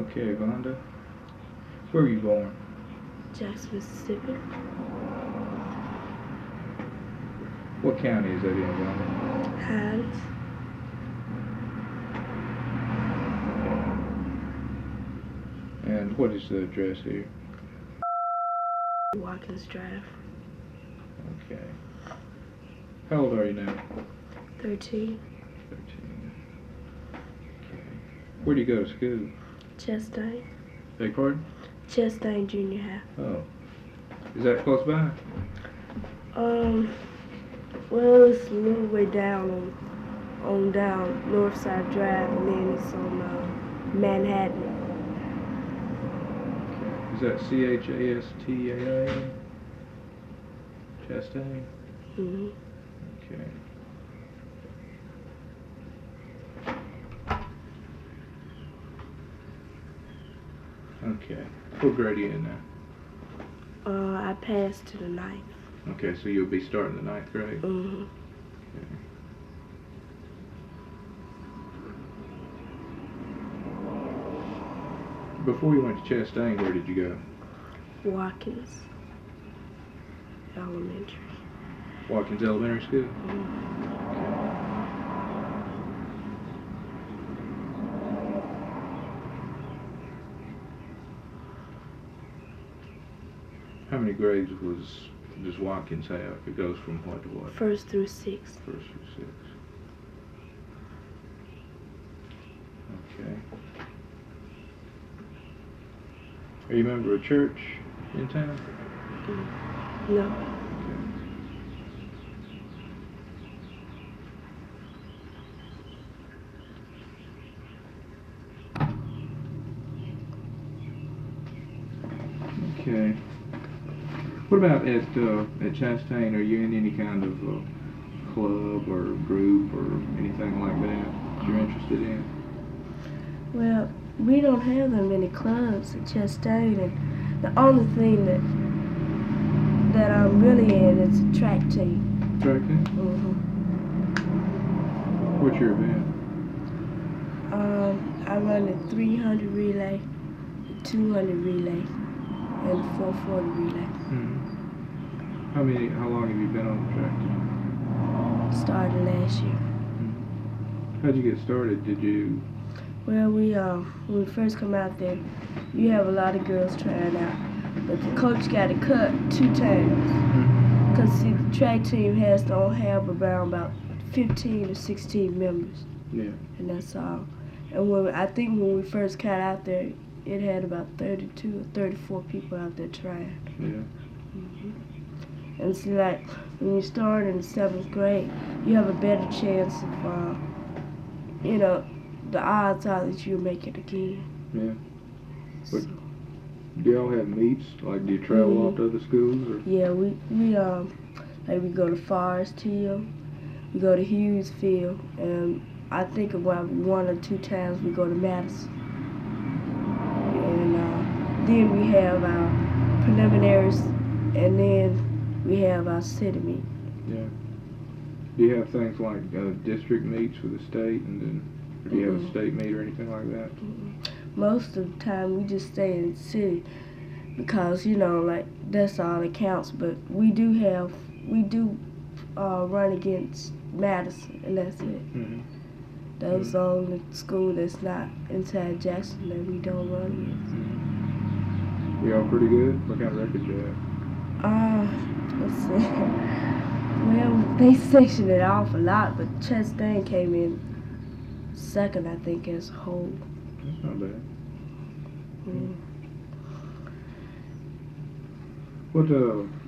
Okay, Vonda. Where were you born? Jackson, Mississippi. What county is that in, Vonda? Hines. And what is the address here? Watkins Drive. Okay. How old are you now? 13. 13. Okay. Where do you go to school? Chastain. Beg pardon? Chastain Junior High. Oh. Is that close by? Well, it's a little way down on down Northside Drive, and then it's on Manhattan. Okay. Is that Chastain? Chastain? Mm-hmm. Okay. Okay. What grade are you in now? I passed to the 9th. Okay, so you'll be starting the 9th grade? Mm-hmm. Okay. Before you went to Chastain, where did you go? Watkins Elementary. Watkins Elementary School? Mm-hmm. How many grades does Watkins have? It goes from what to what? 1st through 6th. 1st through 6th. Okay. Are you a member of a church in town? No. Okay. What about at Chastain? Are you in any kind of club or group or anything like that you're interested in? Well, we don't have that many clubs at Chastain, and the only thing that I'm really in is a track team. Track team? Mm-hmm. What's your event? I run the 300 relay, the 200 relay, and the 440 relay. Mm-hmm. How long have you been on the track team? Started last year. Mm-hmm. How'd you get started? Did you? Well, when we first come out there, you have a lot of girls trying out, but the coach got to cut 2 times. Because see, the track team has to have around about 15 or 16 members. Yeah. And that's all. And I think when we first got out there, it had about 32 or 34 people out there trying. Yeah. Mm-hmm. And see, like, when you start in the 7th grade, you have a better chance of, the odds are that you'll make it again. Yeah. But do y'all have meets? Like, do you travel off to other schools? Or? Yeah, we go to Forest Hill, we go to Hughesfield, and I think about 1 or 2 times we go to Madison. And then we have our preliminaries, and then we have our city meet. Yeah. Do you have things like district meets for the state, and then or do you have a state meet or anything like that? Most of the time we just stay in the city because that's all that counts. But we do run against Madison, and that's it. Mm-hmm. That's the only school that's not inside Jackson that we don't run against. Mm-hmm. Y'all pretty good? What kind of record you have? Let's see. Well, they sectioned it off a lot, but Chastain came in 2nd, I think, as a whole. That's not bad. Mm. What